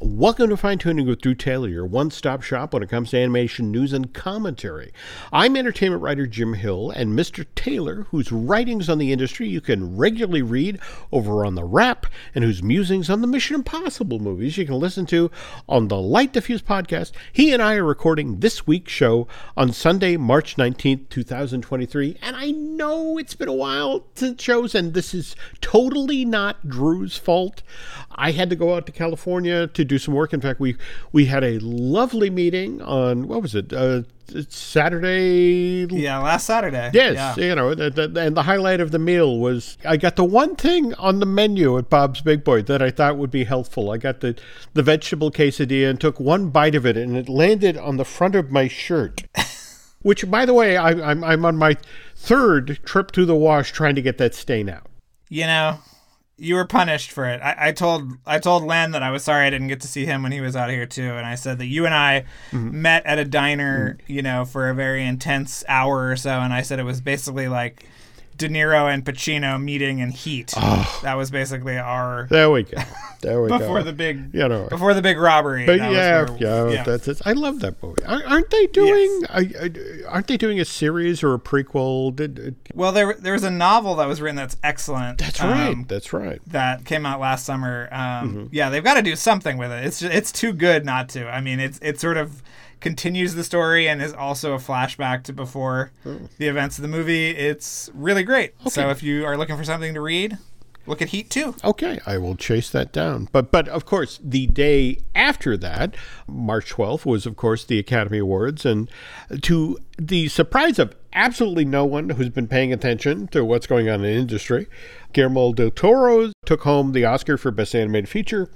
Welcome to Fine Tuning with Drew Taylor, your one-stop shop when it comes to animation news and commentary. I'm entertainment writer Jim Hill, and Mr. Taylor, whose writings on the industry you can regularly read over on The Wrap, and whose musings on the Mission Impossible movies you can listen to on the Light Diffuse podcast. He and I are recording this week's show on Sunday, March 19th, 2023, and I know it's been a while since shows, and this is totally not Drew's fault. I had to go out to California to do some work. In fact, we had a lovely meeting on, what was it, Saturday? Yeah, last Saturday. Yes, yeah. And the highlight of the meal was I got the one thing on the menu at Bob's Big Boy that I thought would be helpful. I got the vegetable quesadilla and took one bite of it, and it landed on the front of my shirt. Which, by the way, I'm on my third trip to the wash trying to get that stain out. You know, you were punished for it. I told Len that I was sorry I didn't get to see him when he was out here too, and I said that you and I met at a diner, for a very intense hour or so, and I said it was basically like De Niro and Pacino meeting in Heat. Oh. That was basically our. There we go. Before the big, before the big robbery. But that's it. I love that movie. Aren't they doing? Yes. Aren't they doing a series or a prequel? Well, there was a novel that was written that's excellent. That's right. That's right. That came out last summer. Yeah, they've got to do something with it. It's too good not to. I mean, it sort of continues the story and is also a flashback to before the events of the movie. It's really great. Okay. So if you are looking for something to read, look at Heat 2. Okay, I will chase that down. But of course, the day after that, March 12th, was, of course, the Academy Awards. And to the surprise of absolutely no one who's been paying attention to what's going on in the industry, Guillermo del Toro took home the Oscar for Best Animated Feature.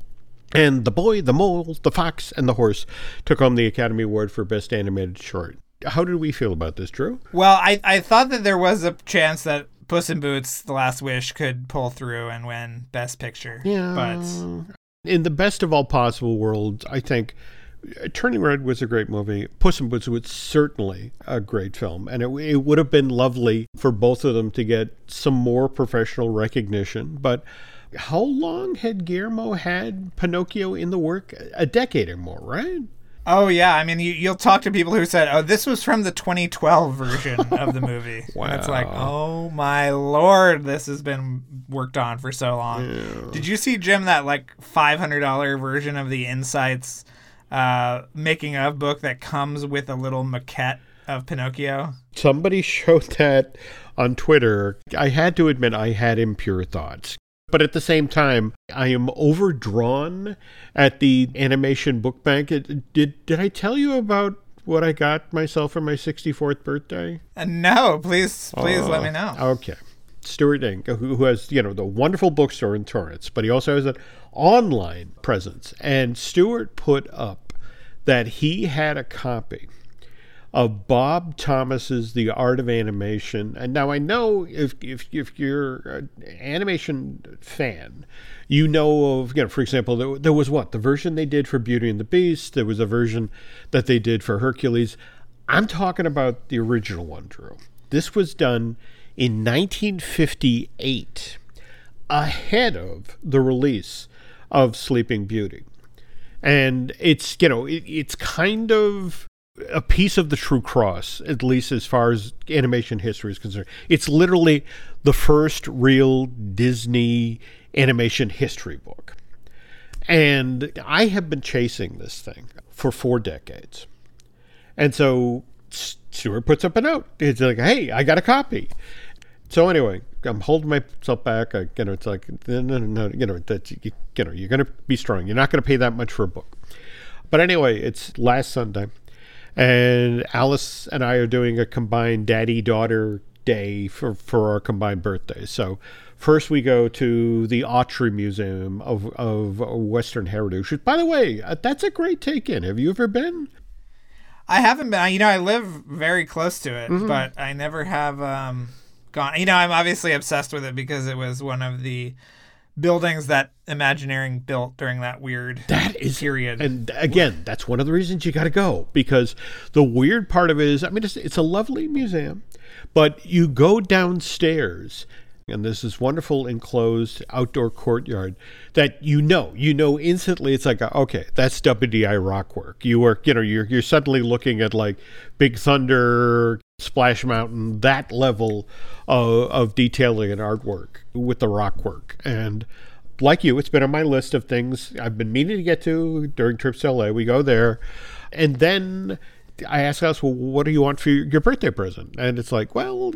And The Boy, the Mole, the Fox, and the Horse took home the Academy Award for Best Animated Short. How did we feel about this, Drew? Well, I thought that there was a chance that Puss in Boots: The Last Wish could pull through and win Best Picture. Yeah. But in the best of all possible worlds, I think Turning Red was a great movie. Puss in Boots was certainly a great film. And it would have been lovely for both of them to get some more professional recognition. But how long had Guillermo had Pinocchio in the work? A decade or more, right? Oh, yeah. I mean, you'll talk to people who said, this was from the 2012 version of the movie. Wow. And it's like, oh, my Lord, this has been worked on for so long. Yeah. Did you see, Jim, that $500 version of the Insights making of book that comes with a little maquette of Pinocchio? Somebody showed that on Twitter. I had to admit I had impure thoughts. But at the same time, I am overdrawn at the animation book bank. Did I tell you about what I got myself for my 64th birthday? No, please let me know. Okay. Stuart Ink, who has, the wonderful bookstore in Torrance, but he also has an online presence. And Stuart put up that he had a copy of Bob Thomas's The Art of Animation. And now I know if you're an animation fan, you know of, for example, there was the version they did for Beauty and the Beast. There was a version that they did for Hercules. I'm talking about the original one, Drew. This was done in 1958, ahead of the release of Sleeping Beauty. And it's, it's kind of a piece of the true cross, at least as far as animation history is concerned. It's literally the first real Disney animation history book. And I have been chasing this thing for 4 decades. And so Stuart puts up a note. It's like, hey, I got a copy. So anyway, I'm holding myself back. It's like, no, that's, you're going to be strong. You're not going to pay that much for a book. But anyway, it's last Sunday. And Alice and I are doing a combined daddy-daughter day for our combined birthdays. So first we go to the Autry Museum of Western Heritage, which, by the way, that's a great take-in. Have you ever been? I haven't been. I live very close to it, but I never have gone. I'm obviously obsessed with it because it was one of the buildings that Imagineering built during that weird period. And again, that's one of the reasons you got to go, because the weird part of it is, it's a lovely museum, but you go downstairs And there's this wonderful enclosed outdoor courtyard that you know instantly. It's like, okay, that's WDI Rockwork. You're suddenly looking at like Big Thunder, Splash Mountain, that level of detailing and artwork with the Rockwork. And like you, it's been on my list of things I've been meaning to get to during trips to LA. We go there, and then I asked us, well, what do you want for your birthday present? And it's like, well,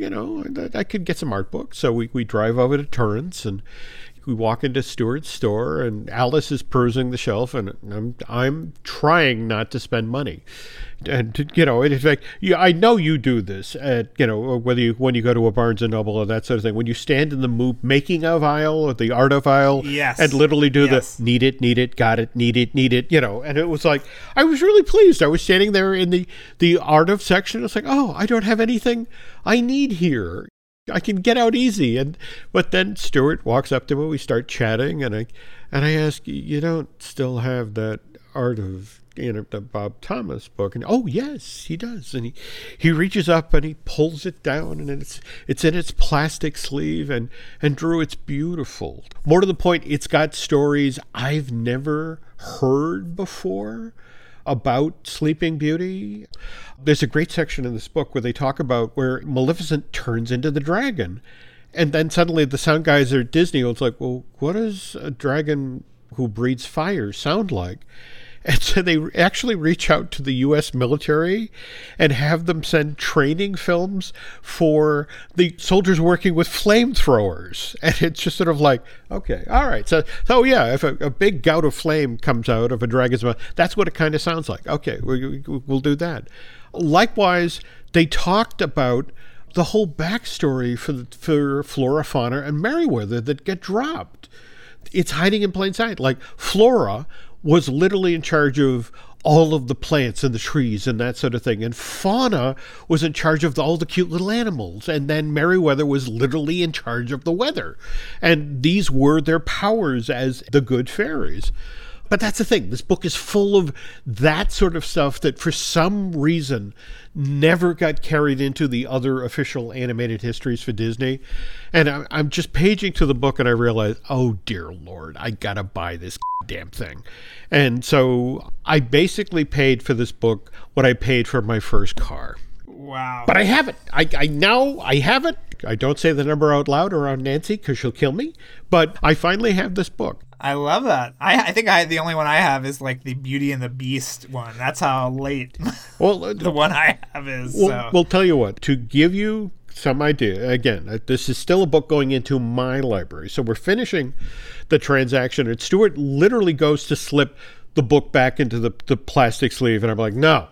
I could get some art books. So we drive over to Torrance, and we walk into Stewart's store, and Alice is perusing the shelf, and I'm trying not to spend money. And in fact, I know you do this at when you go to a Barnes and Noble or that sort of thing. When you stand in the making of aisle or the art of aisle, yes, and literally do yes, the need it, got it, need it. And it was like I was really pleased. I was standing there in the art of section. It's like, oh, I don't have anything I need here. I can get out easy. But then Stewart walks up to me. We start chatting, and I ask, you don't still have that art of the Bob Thomas book? And oh yes, he does. And he reaches up and he pulls it down, and it's in its plastic sleeve, and Drew, it's beautiful. More to the point, it's got stories I've never heard before about Sleeping Beauty. There's a great section in this book where they talk about where Maleficent turns into the dragon. And then suddenly the sound guys are at Disney. It's like, well, what does a dragon who breathes fire sound like? And so they actually reach out to the U.S. military and have them send training films for the soldiers working with flamethrowers. And it's just sort of like, okay, all right. So yeah, if a big gout of flame comes out of a dragon's mouth, that's what it kind of sounds like. Okay, we'll do that. Likewise, they talked about the whole backstory for Flora, Fauna, and Merryweather that get dropped. It's hiding in plain sight. Like Flora was literally in charge of all of the plants and the trees and that sort of thing. And Fauna was in charge of all the cute little animals. And then Merryweather was literally in charge of the weather. And these were their powers as the good fairies. But that's the thing. This book is full of that sort of stuff that for some reason never got carried into the other official animated histories for Disney. And I'm just paging to the book and I realize, oh, dear Lord, I got to buy this damn thing. And so I basically paid for this book what I paid for my first car. Wow. But I have it. I now have it. I don't say the number out loud around Nancy because she'll kill me. But I finally have this book. I love that. I think the only one I have is like the Beauty and the Beast one. That's how late the one I have is. Well, tell you what, to give you some idea, again, this is still a book going into my library. So we're finishing the transaction, and Stewart literally goes to slip the book back into the plastic sleeve, and I'm like, no.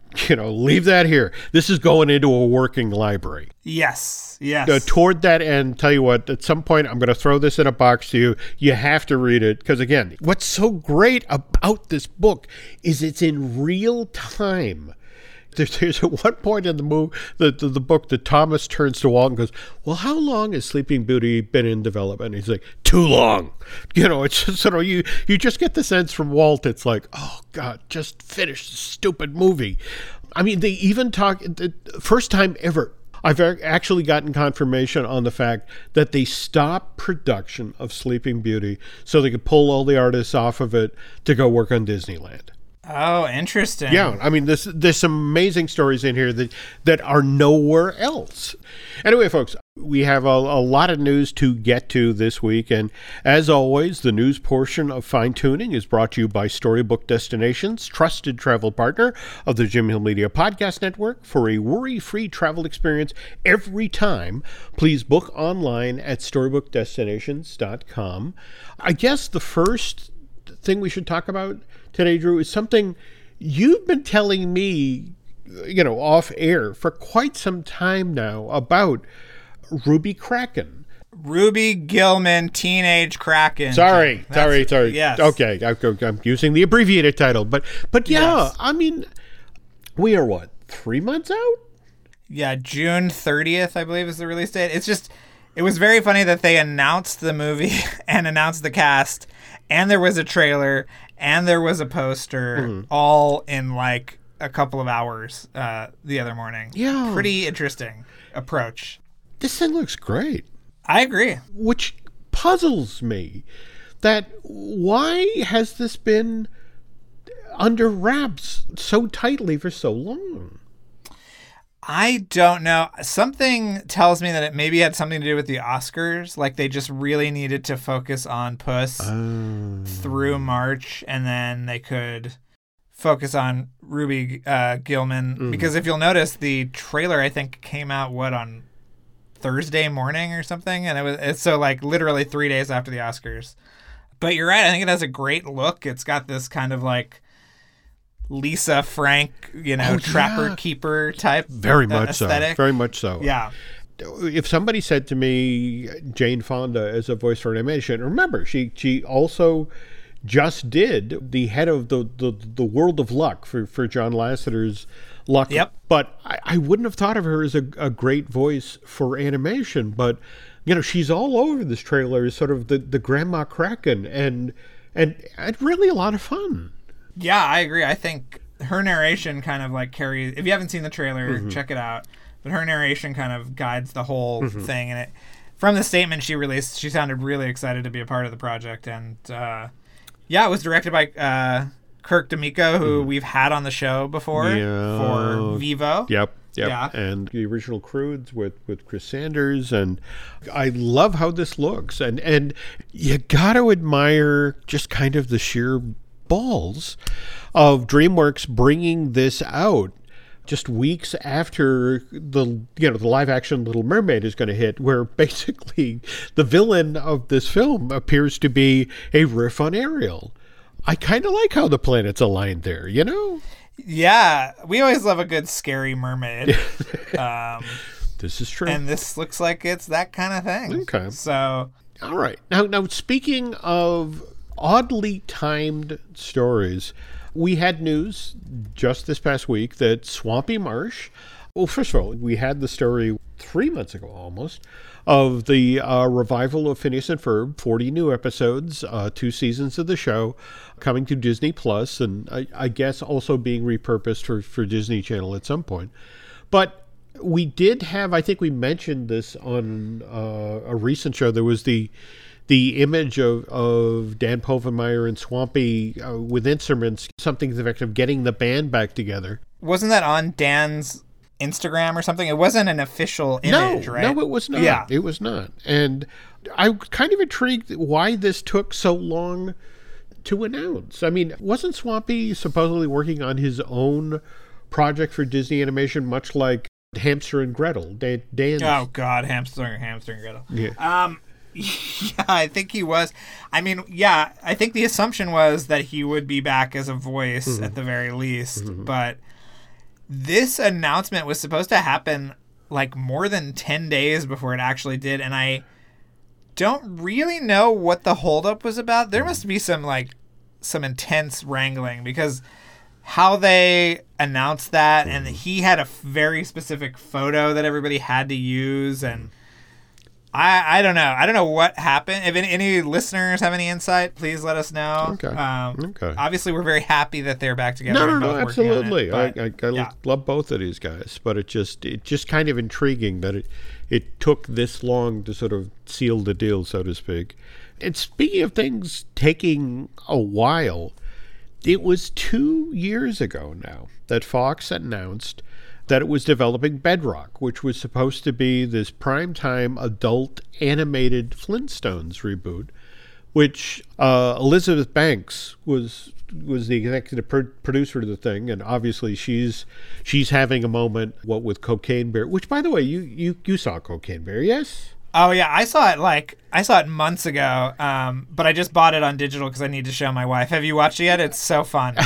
Leave that here. This is going into a working library. Yes. Toward that end, tell you what, at some point, I'm going to throw this in a box to you. You have to read it. Because again, what's so great about this book is it's in real time. There's at one point in the book that Thomas turns to Walt and goes, well, how long has Sleeping Beauty been in development? And he's like, too long. It's just sort of, you just get the sense from Walt, it's like, oh, God, just finish the stupid movie. I mean, they even talk, the first time ever, I've actually gotten confirmation on the fact that they stopped production of Sleeping Beauty so they could pull all the artists off of it to go work on Disneyland. Oh, interesting. Yeah, I mean, there's some amazing stories in here that are nowhere else. Anyway, folks, we have a lot of news to get to this week, and as always, the news portion of Fine Tuning is brought to you by Storybook Destinations, trusted travel partner of the Jim Hill Media Podcast Network. For a worry-free travel experience every time, please book online at StorybookDestinations.com. I guess the first thing we should talk about today, Drew, is something you've been telling me, off air for quite some time now about Ruby Kraken. Ruby Gillman, Teenage Kraken. Sorry. Yes. Okay, I'm using the abbreviated title, but yeah, yes. I mean, we are 3 months out? Yeah, June 30th, I believe, is the release date. It was very funny that they announced the movie and announced the cast, and there was a trailer, and there was a poster, all in like a couple of hours the other morning. Yeah. Pretty interesting approach. This thing looks great. I agree. Which puzzles me. That why has this been under wraps so tightly for so long? I don't know. Something tells me that it maybe had something to do with the Oscars. Like they just really needed to focus on Puss through March, and then they could focus on Ruby Gilman. Because if you'll notice, the trailer I think came out on Thursday morning or something, and it's so like literally 3 days after the Oscars. But you're right. I think it has a great look. It's got this kind of like Lisa Frank, trapper keeper type very much aesthetic. So. Very much so. Yeah. If somebody said to me Jane Fonda as a voice for animation, remember she also just did the head of the World of Luck for John Lasseter's Luck. Yep. But I wouldn't have thought of her as a great voice for animation. But she's all over this trailer as sort of the Grandma Kraken, and really a lot of fun. Yeah, I agree. I think her narration kind of like carries. If you haven't seen the trailer, check it out. But her narration kind of guides the whole thing. And from the statement she released, she sounded really excited to be a part of the project. And it was directed by Kirk D'Amico, who we've had on the show before for Vivo. Yep. Yeah. And the original Croods with Chris Sanders. And I love how this looks. And you got to admire just kind of the sheer balls of DreamWorks bringing this out just weeks after the live action Little Mermaid is going to hit, where basically the villain of this film appears to be a riff on Ariel. I kind of like how the planets aligned there, Yeah, we always love a good scary mermaid. This is true. And this looks like it's that kind of thing. Okay. So, all right. Now speaking of oddly timed stories, we had news just this past week that Swampy Marsh, well, first of all, we had the story 3 months ago almost, of the revival of Phineas and Ferb, 40 new episodes, 2 seasons of the show, coming to Disney Plus, and I guess also being repurposed for Disney Channel at some point. But we did have, I think we mentioned this on a recent show, there was the image of Dan Povenmire and Swampy with instruments, something to the effect of getting the band back together. Wasn't that on Dan's Instagram or something? It wasn't an official image, right? No, it was not. Yeah. It was not. And I'm kind of intrigued why this took so long to announce. I mean, wasn't Swampy supposedly working on his own project for Disney Animation, much like Hamster and Gretel? Dan's... Oh, God, Hamster and Gretel. Yeah. Yeah, I think he was. I mean, yeah, I think the assumption was that he would be back as a voice at the very least. But this announcement was supposed to happen like more than 10 days before it actually did. And I don't really know what the holdup was about. There must be some intense wrangling, because how they announced that, and he had a very specific photo that everybody had to use, and I don't know. I don't know what happened. If any listeners have any insight, please let us know. Okay. Obviously, we're very happy that they're back together. No, absolutely. I yeah. love both of these guys, but it just kind of intriguing that it took this long to sort of seal the deal, so to speak. And speaking of things taking a while, it was 2 years ago now that Fox announced that it was developing Bedrock, which was supposed to be this primetime adult animated Flintstones reboot, which Elizabeth Banks was the executive producer of the thing, and obviously she's having a moment, what with Cocaine Bear, which, by the way, you saw Cocaine Bear, yes? Oh yeah, I saw it months ago, but I just bought it on digital because I need to show my wife. Have you watched it yet? It's so fun.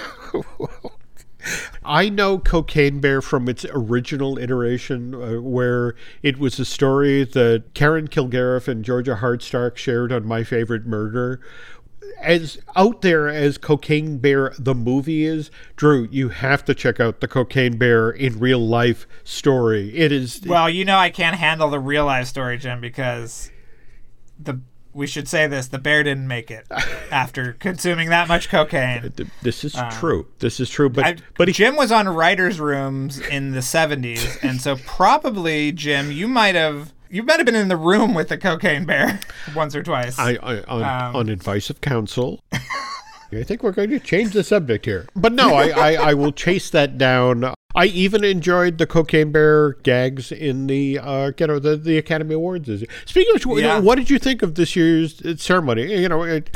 I know Cocaine Bear from its original iteration, where it was a story that Karen Kilgariff and Georgia Hardstark shared on My Favorite Murder. As out there as Cocaine Bear the movie is, Drew, you have to check out the Cocaine Bear in real life story. It is... Well, I can't handle the real life story, Jim, because we should say this, the bear didn't make it after consuming that much cocaine. This is true. This is true. But Jim was on writers' rooms in the 70s, and so probably, Jim, you might have You might have been in the room with the Cocaine Bear once or twice. On advice of counsel. I think we're going to change the subject here. But no, I will chase that down. I even enjoyed the Cocaine Bear gags in the Academy Awards. Speaking of which, what did you think of this year's ceremony?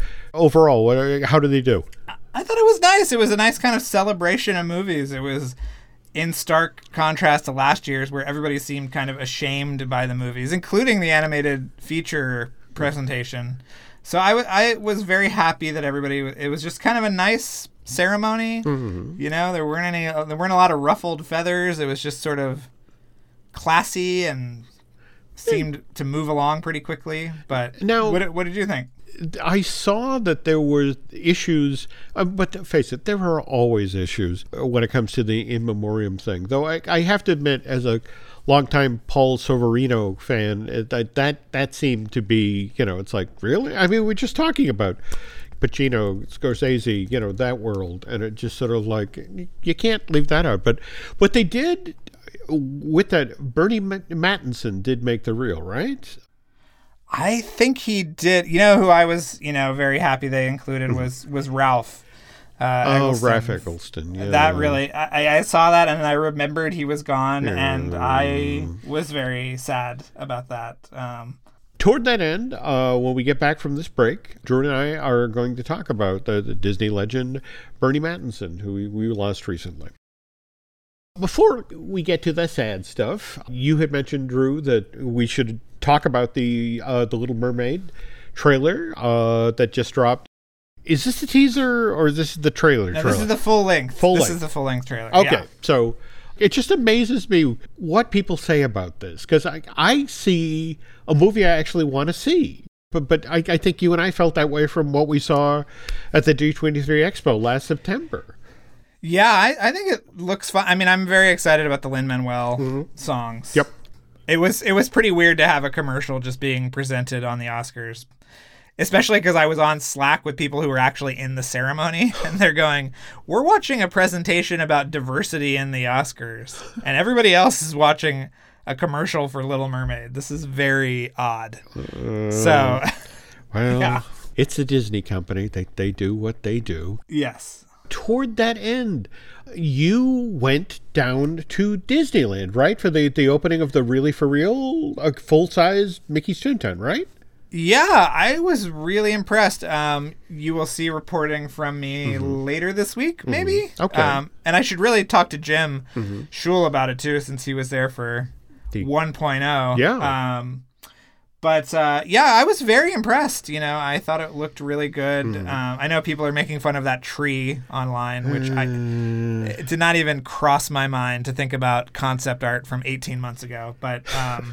Overall, how did they do? I thought it was nice. It was a nice kind of celebration of movies. It was in stark contrast to last year's, where everybody seemed kind of ashamed by the movies, including the animated feature presentation. So I was very happy that it was just kind of a nice ceremony. Mm-hmm. There weren't a lot of ruffled feathers. It was just sort of classy and seemed to move along pretty quickly. But now, what did you think? I saw that there were issues, but face it, there are always issues when it comes to the in memoriam thing. Though I have to admit, as a longtime Paul Sorvino fan, that seemed to be, it's like, really? I mean, we're just talking about Pacino, Scorsese, that world, and it just sort of like, you can't leave that out. But what they did with that, Bernie Mattinson did make the reel, right? I think he did. Who I was, very happy they included was Ralph. Eggleston. Ralph Eggleston. Yeah. That really, I saw that and I remembered he was gone, and I was very sad about that. Toward that end, when we get back from this break, Drew and I are going to talk about the Disney legend Bernie Mattinson, who we lost recently. Before we get to the sad stuff, you had mentioned, Drew, that we should talk about the Little Mermaid trailer that just dropped. Is this the teaser or is this the trailer? No, this is the full length. This is the full length trailer. Okay, so it just amazes me what people say about this, because I see a movie I actually want to see. But I think you and I felt that way from what we saw at the D23 Expo last September. Yeah, I think it looks fun. I mean, I'm very excited about the Lin-Manuel songs. Yep. It was pretty weird to have a commercial just being presented on the Oscars, especially because I was on Slack with people who were actually in the ceremony, and they're going, "We're watching a presentation about diversity in the Oscars," and everybody else is watching a commercial for Little Mermaid. This is very odd. Well, yeah. It's a Disney company. They do what they do. Yes. Toward that end, you went down to Disneyland, right? For the opening of the Really For Real, a full-size Mickey's Toontown, right? Yeah, I was really impressed. You will see reporting from me later this week, maybe. Okay. And I should really talk to Jim Schul about it, too, since he was there for 1.0. Yeah. But I was very impressed. I thought it looked really good. I know people are making fun of that tree online, which it did not even cross my mind to think about concept art from 18 months ago. But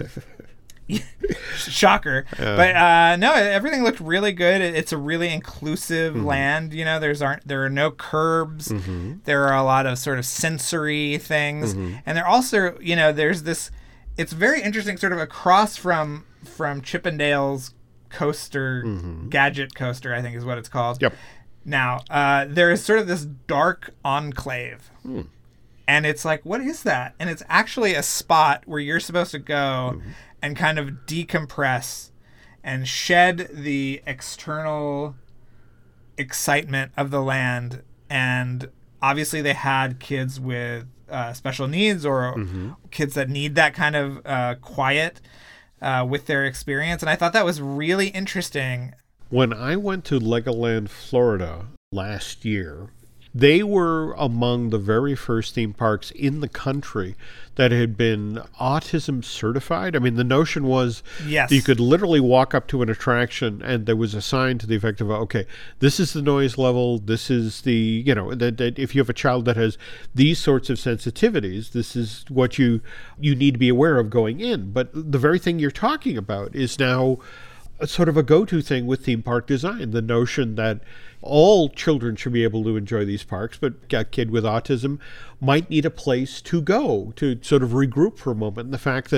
shocker. But no, everything looked really good. It's a really inclusive land. There are no curbs. There are a lot of sort of sensory things, and there also there's this. It's very interesting, sort of across from Chippendale's coaster, Gadget Coaster, I think is what it's called. Yep. Now, there is sort of this dark enclave. And it's like, what is that? And it's actually a spot where you're supposed to go and kind of decompress and shed the external excitement of the land. And obviously they had kids with special needs or kids that need that kind of quiet with their experience. And I thought that was really interesting. When I went to Legoland, Florida last year, they were among the very first theme parks in the country that had been autism certified. I mean, the notion was that you could literally walk up to an attraction and there was a sign to the effect of, okay, this is the noise level, this is the, that if you have a child that has these sorts of sensitivities, this is what you need to be aware of going in. But the very thing you're talking about is now sort of a go-to thing with theme park design, the notion that all children should be able to enjoy these parks, but a kid with autism might need a place to go to sort of regroup for a moment. And the fact that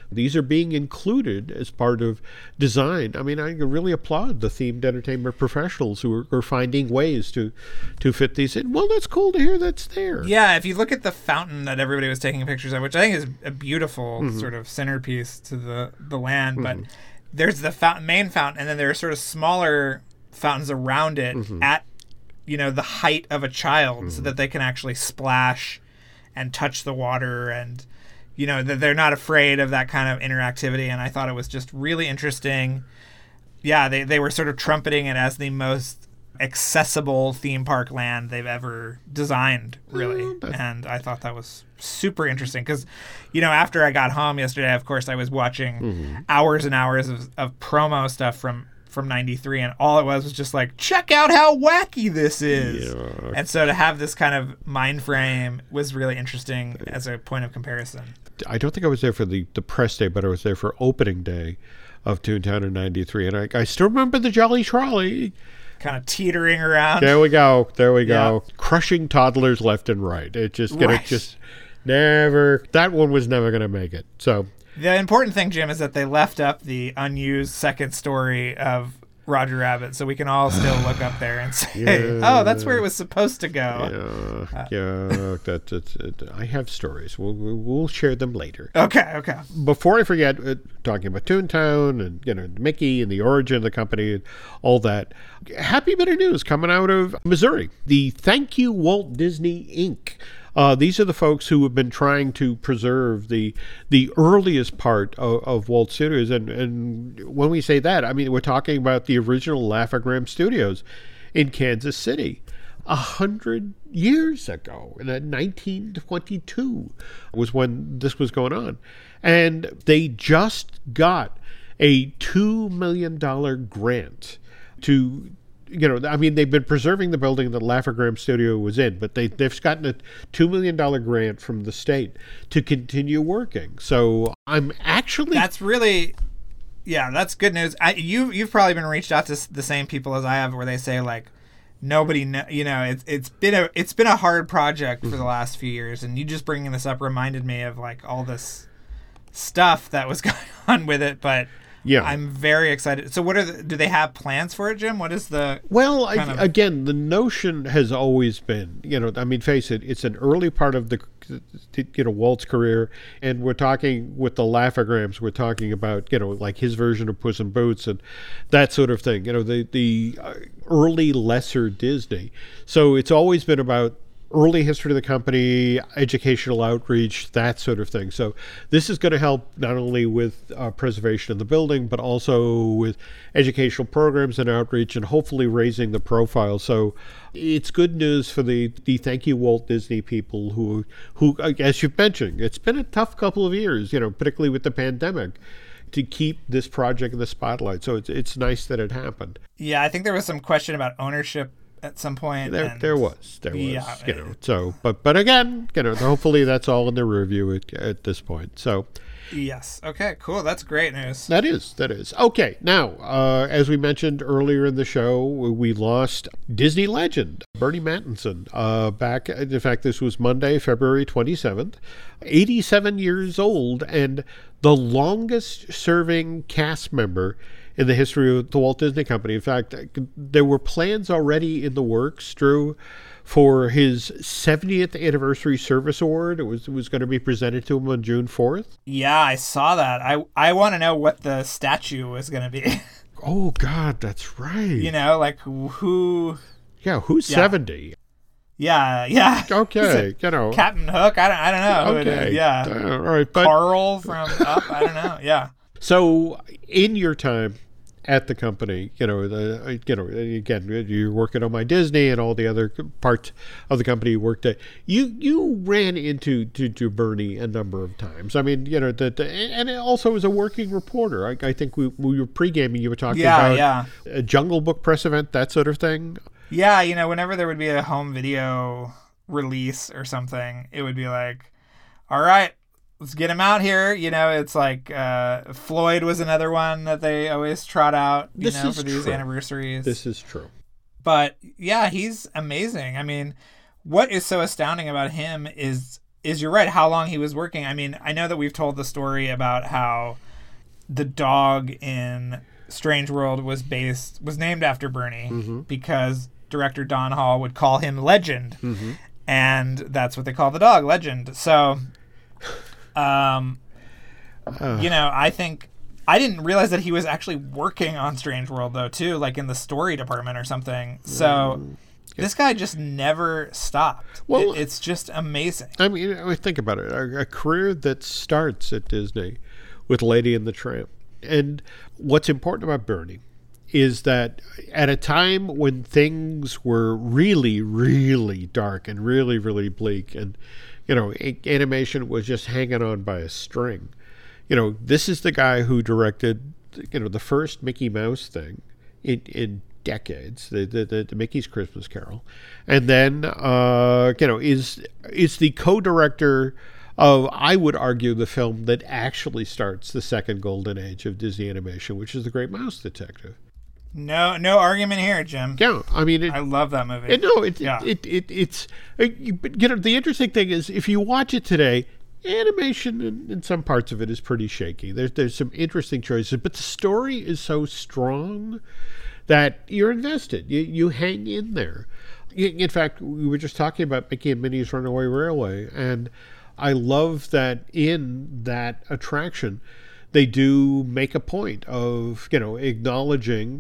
these are being included as part of design. I mean, I really applaud the themed entertainment professionals who are finding ways to fit these in. Well, that's cool to hear that's there. Yeah, if you look at the fountain that everybody was taking pictures of, which I think is a beautiful sort of centerpiece to the land, but there's the main fountain, and then there are sort of smaller fountains around it at, the height of a child so that they can actually splash and touch the water, and that they're not afraid of that kind of interactivity. And I thought it was just really interesting. Yeah, they were sort of trumpeting it as the most accessible theme park land they've ever designed, really. And I thought that was super interesting because, after I got home yesterday, of course, I was watching hours and hours of promo stuff from 93, and all it was just like, check out how wacky this is. Yeah. And so to have this kind of mind frame was really interesting as a point of comparison. I don't think I was there for the press day, but I was there for opening day of Toontown in 93, and I still remember the Jolly Trolley kind of teetering around. There we go. Yeah. Crushing toddlers left and right. It that one was never going to make it. So the important thing, Jim, is that they left up the unused second story of Roger Rabbit, so we can all still look up there and say, "Oh, that's where it was supposed to go." I have stories. We'll share them later. Okay. Before I forget, talking about Toontown and Mickey and the origin of the company and all that. Happy bit of news coming out of Missouri. The Thank You Walt Disney Inc. These are the folks who have been trying to preserve the earliest part of Walt Studios. And when we say that, I mean, we're talking about the original Laugh-O-Gram Studios in Kansas City. 100 years ago, in 1922 was when this was going on. And they just got a $2 million grant to... they've been preserving the building that Laugh-O-Gram Studio was in, but they've gotten a $2 million grant from the state to continue working. So I'm actually... That's really... Yeah, that's good news. You've probably been reached out to the same people as I have, where they say, like, nobody it's been a hard project for the last few years, and you just bringing this up reminded me of, like, all this stuff that was going on with it, but... Yeah, I'm very excited. So do they have plans for it, Jim? What is the... Well, again, the notion has always been, face it, it's an early part of the Walt's career, and we're talking with the Laugh-O-Grams, we're talking about, like his version of Puss in Boots and that sort of thing, the early lesser Disney. So it's always been about early history of the company, educational outreach, that sort of thing. So this is going to help not only with preservation of the building, but also with educational programs and outreach, and hopefully raising the profile. So it's good news for the Thank You Walt Disney people who, as you've mentioned, it's been a tough couple of years, particularly with the pandemic, to keep this project in the spotlight. So it's nice that it happened. Yeah, I think there was some question about ownership at some point. There was. So, but again, hopefully that's all in the review at this point. So, yes. Okay, cool. That's great news. That is. Okay, now, as we mentioned earlier in the show, we lost Disney legend Bernie Mattinson back. In fact, this was Monday, February 27th, 87 years old, and the longest serving cast member in the history of the Walt Disney Company. In fact, there were plans already in the works, Drew, for his 70th anniversary service award. It was going to be presented to him on June 4th. Yeah, I saw that. I want to know what the statue was going to be. Oh, God, that's right. Like who... Yeah, who's 70? Yeah. Okay, Captain Hook? I don't know who it is. Yeah. All right, but... Carl from Up? I don't know. Yeah. So, in your time at the company, again, you're working on My Disney and all the other parts of the company you worked at. You ran into Bernie a number of times. I mean, and also as a working reporter. I think we were pre-gaming. You were talking about a Jungle Book press event, that sort of thing. Yeah, whenever there would be a home video release or something, it would be like, all right, let's get him out here. It's like Floyd was another one that they always trot out, for these anniversaries. This is true. But yeah, he's amazing. I mean, what is so astounding about him is is you're right, how long he was working. I mean, I know that we've told the story about how the dog in Strange World was named after Bernie because director Don Hall would call him Legend. And that's what they call the dog, Legend. So, I think I didn't realize that he was actually working on Strange World, though, too, like in the story department or something. So this guy just never stopped. Well, it's just amazing. I mean, think about it. A career that starts at Disney with Lady and the Tramp. And what's important about Bernie is that at a time when things were really, really dark and really, really bleak, and, animation was just hanging on by a string, this is the guy who directed, the first Mickey Mouse thing in decades, the Mickey's Christmas Carol, and then, is the co-director of, I would argue, the film that actually starts the second golden age of Disney animation, which is The Great Mouse Detective. No argument here, Jim. Yeah, I mean, I love that movie. It's the interesting thing is, if you watch it today, animation in some parts of it is pretty shaky. There's some interesting choices, but the story is so strong that you're invested. You hang in there. In fact, we were just talking about Mickey and Minnie's Runaway Railway, and I love that in that attraction, they do make a point of, acknowledging,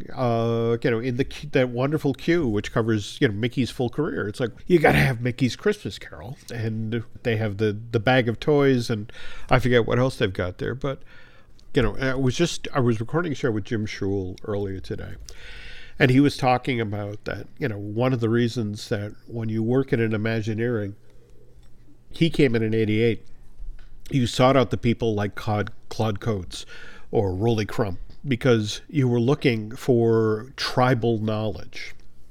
in that wonderful queue, which covers, Mickey's full career. It's like, you got to have Mickey's Christmas Carol. And they have the bag of toys, and I forget what else they've got there. But, I was recording a show with Jim Shule earlier today. And he was talking about that, one of the reasons that when you work at an Imagineering, he came in 88. You sought out the people like Claude Coates or Rolly Crump because you were looking for tribal knowledge.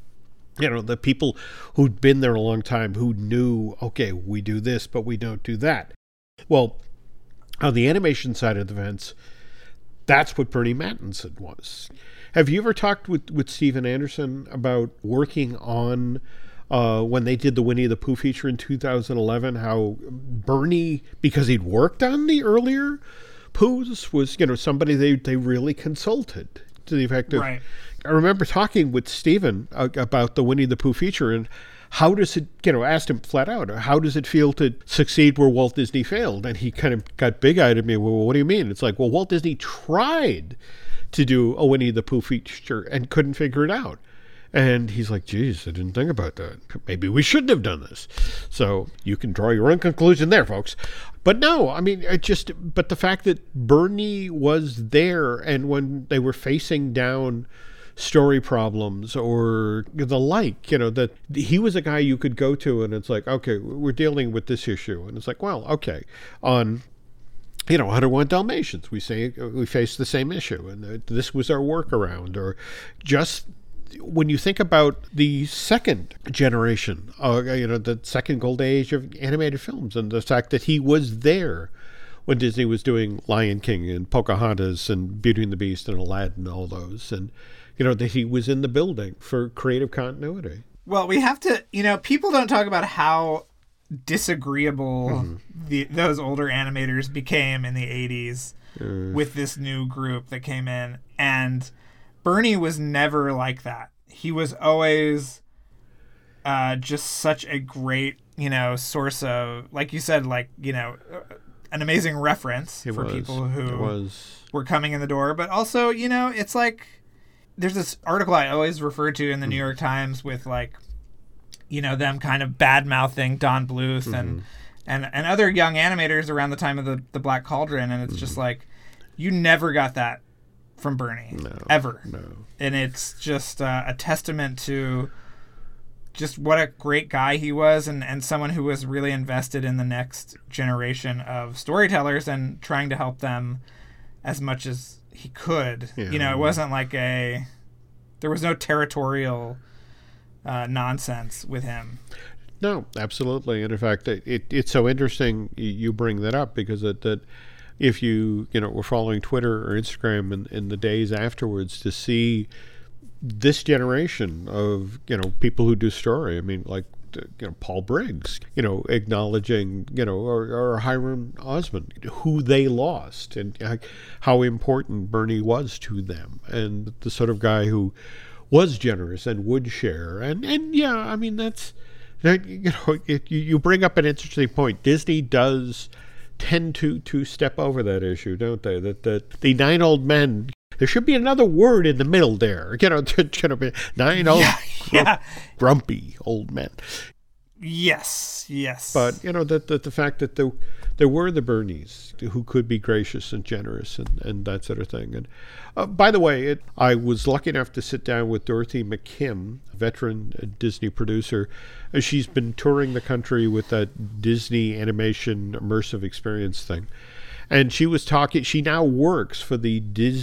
The people who'd been there a long time who knew, okay, we do this, but we don't do that. Well, on the animation side of the fence, that's what Bernie Mattinson was. Have you ever talked with Steven Anderson about working on when they did the Winnie the Pooh feature in 2011, how Bernie, because he'd worked on the earlier Poohs, was, somebody they really consulted to the effect of, right. I remember talking with Steven about the Winnie the Pooh feature and how does it, asked him flat out, how does it feel to succeed where Walt Disney failed? And he kind of got big-eyed at me. Well, what do you mean? It's like, well, Walt Disney tried to do a Winnie the Pooh feature and couldn't figure it out. And he's like, geez, I didn't think about that. Maybe we shouldn't have done this. So you can draw your own conclusion there, folks. But no, I mean, but the fact that Bernie was there, and when they were facing down story problems or the like, that he was a guy you could go to and it's like, okay, we're dealing with this issue. And it's like, well, okay, on 101 Dalmatians, we face the same issue, and this was our workaround. Or just when you think about the second generation, the second golden age of animated films, and the fact that he was there when Disney was doing Lion King and Pocahontas and Beauty and the Beast and Aladdin, all those, and that he was in the building for creative continuity. Well, we have to, people don't talk about how disagreeable those older animators became in the 80s with this new group that came in. And Bernie was never like that. He was always just such a great, source of, like you said, an amazing reference for people who were coming in the door. But also, it's like, there's this article I always refer to in the New York Times with them kind of bad-mouthing Don Bluth and other young animators around the time of the Black Cauldron. And it's just like, you never got that from Bernie, ever. No. And it's just a testament to just what a great guy he was, and someone who was really invested in the next generation of storytellers and trying to help them as much as he could. Yeah. It wasn't like there was no territorial nonsense with him. No, absolutely. And in fact, it's so interesting you bring that up, because that if you were following Twitter or Instagram in the days afterwards to see this generation of people who do story, I mean, like Paul Briggs, acknowledging, or Hiram Osmond, who they lost and how important Bernie was to them, and the sort of guy who was generous and would share. And yeah, I mean, you bring up an interesting point. Disney does tend to step over that issue, don't they? That the 9 old men. There should be another word in the middle there. Be 9 old grumpy old men. Yes. But the fact that there were the Bernies who could be gracious and generous and that sort of thing. And by the way, I was lucky enough to sit down with Dorothy McKim, a veteran Disney producer. She's been touring the country with that Disney animation immersive experience thing. And she was talking, she now works for the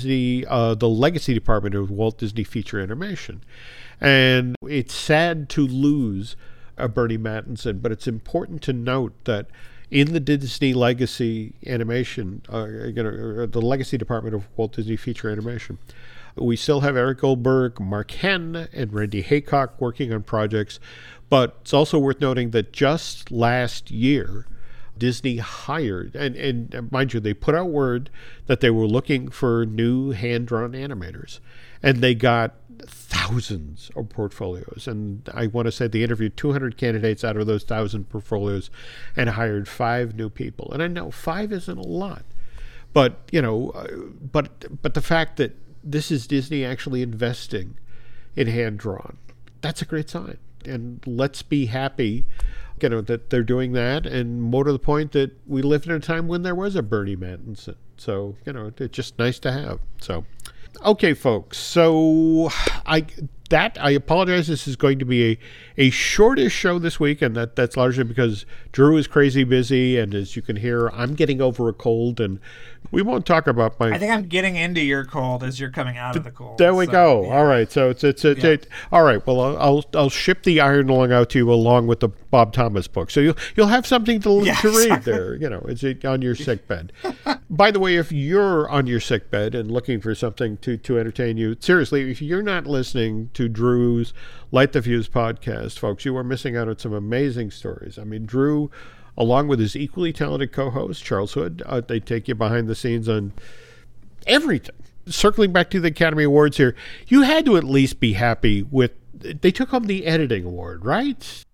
the legacy department of Walt Disney Feature Animation. And it's sad to lose Bernie Mattinson, but it's important to note that in the Disney legacy animation, the legacy department of Walt Disney Feature Animation, we still have Eric Goldberg, Mark Henn, and Randy Haycock working on projects. But it's also worth noting that just last year, Disney hired, and mind you, they put out word that they were looking for new hand-drawn animators, and they got thousands of portfolios. And I want to say they interviewed 200 candidates out of those 1,000 portfolios and hired 5 new people. And I know 5 isn't a lot, but but the fact that this is Disney actually investing in hand-drawn, that's a great sign. And let's be happy that they're doing that, and more to the point that we lived in a time when there was a Bernie Mattinson. So, it's just nice to have. So, okay, folks. So, I apologize. This is going to be a shortish show this week, and that's largely because Drew is crazy busy, and as you can hear, I'm getting over a cold, and we won't talk about I think I'm getting into your cold as you're coming out of the cold. There we go. Yeah. All right. So it's all right. Well, I'll ship the Iron Lung out to you along with the Bob Thomas book, so you'll have something to read there. It's on your sick bed. By the way, if you're on your sick bed and looking for something to entertain you, seriously, if you're not listening to Drew's Light the Fuse podcast, folks, you are missing out on some amazing stories. I mean, Drew, along with his equally talented co-host, Charles Hood, they take you behind the scenes on everything. Circling back to the Academy Awards here, you had to at least be happy with, they took home the editing award, right?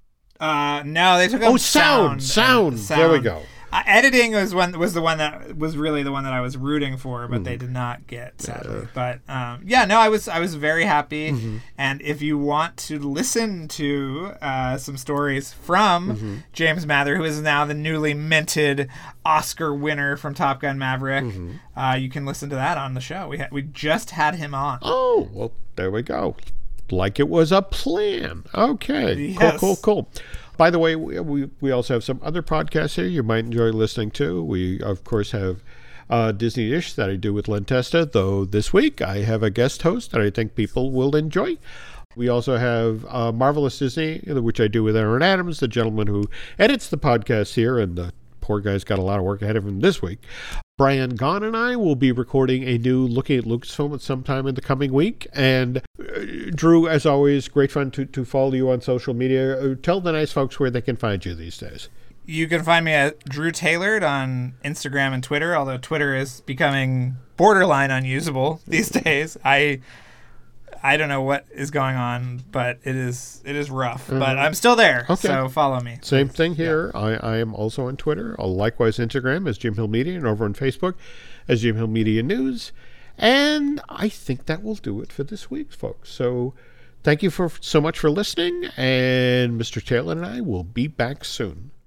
No, they took home sound. There we go. Editing was the one that was really the one that I was rooting for, but they did not get, sadly. But I was very happy. Mm-hmm. And if you want to listen to some stories from James Mather, who is now the newly minted Oscar winner from Top Gun Maverick, you can listen to that on the show. We just had him on. Oh, well, there we go. Like it was a plan. Okay, yes. Cool. By the way, we also have some other podcasts here you might enjoy listening to. We, of course, have Disney Dish that I do with Len Testa, though this week I have a guest host that I think people will enjoy. We also have Marvelous Disney, which I do with Aaron Adams, the gentleman who edits the podcast here, and the poor guy's got a lot of work ahead of him this week. Brian Gaughan and I will be recording a new Looking at Lucasfilm at some time in the coming week. And Drew, as always, great fun to follow you on social media. Tell the nice folks where they can find you these days. You can find me at Drew Tailored on Instagram and Twitter, although Twitter is becoming borderline unusable these days. I don't know what is going on, but it is rough. But I'm still there, so follow me. Same thing here. Yeah. I am also on Twitter, likewise Instagram as Jim Hill Media, and over on Facebook as Jim Hill Media News. And I think that will do it for this week, folks. So thank you so much for listening, and Mr. Taylor and I will be back soon.